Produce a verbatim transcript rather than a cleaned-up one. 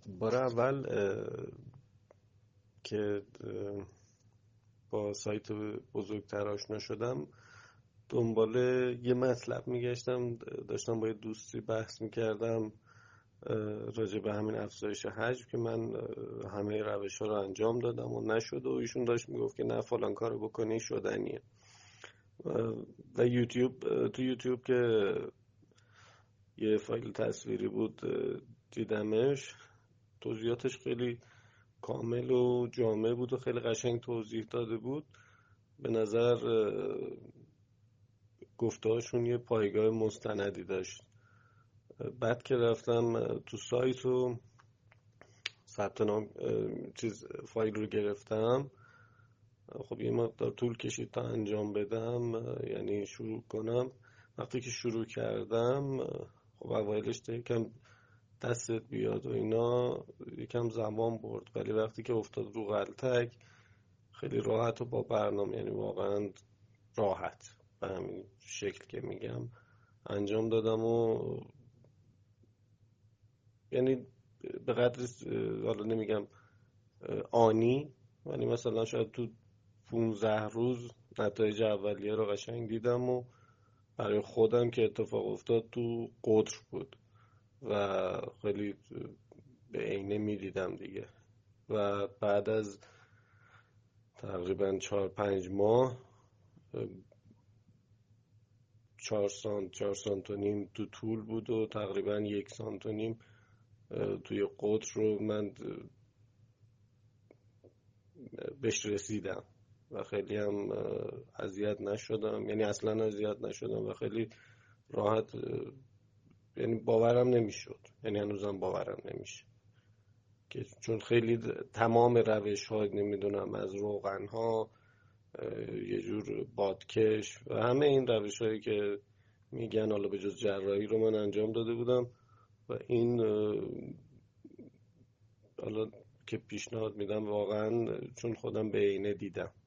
بار اول که با سایت بزرگتر آشنا شدم دنبال یه مطلب میگشتم، داشتم با یه دوستی بحث میکردم راجع به همین افزایش حجم که من همه روش ها رو انجام دادم و نشد و ایشون داشت میگفت که نه فلان کارو بکنی شدنیه. و یوتیوب تو یوتیوب که یه فایل تصویری بود دیدمش، توضیحاتش خیلی کامل و جامع بود و خیلی قشنگ توضیح داده بود. به نظر گفته‌هاشون یه پایگاه مستندی داشت. بعد که رفتم تو سایت و ثبت نام چیز فایل رو گرفتم، خب یه مقدار طول کشید تا انجام بدم، یعنی شروع کنم. وقتی که شروع کردم خب اوایلش یکم دستت بیاد و اینا یکم زمان برد، ولی وقتی که افتاد رو غلطک خیلی راحت و با برنامه، یعنی واقعا راحت به همین شکل که میگم انجام دادم و یعنی به قدر حالا نمیگم آنی، ولی مثلا شاید تو پونزده روز نتایج اولیه رو قشنگ دیدم و برای خودم که اتفاق افتاد تو قطر بود و خیلی به عینه میدیدم دیگه. و بعد از تقریبا چهار پنج ماه چهار سانت چهار سانت و نیم تو طول بود و تقریبا یک سانت و نیم توی قطر رو من بهش رسیدم و خیلی هم اذیت نشدم، یعنی اصلا اذیت نشدم و خیلی راحت، یعنی باورم نمیشد، یعنی هنوزم باورم نمیشه که چون خیلی تمام روش ها نمیدونم از روغن ها یه جور بادکش و همه این روش هایی که میگن حالا به جز جراحی رو من انجام داده بودم و این حالا که پیشنهاد میدم واقعا چون خودم به عینه دیدم.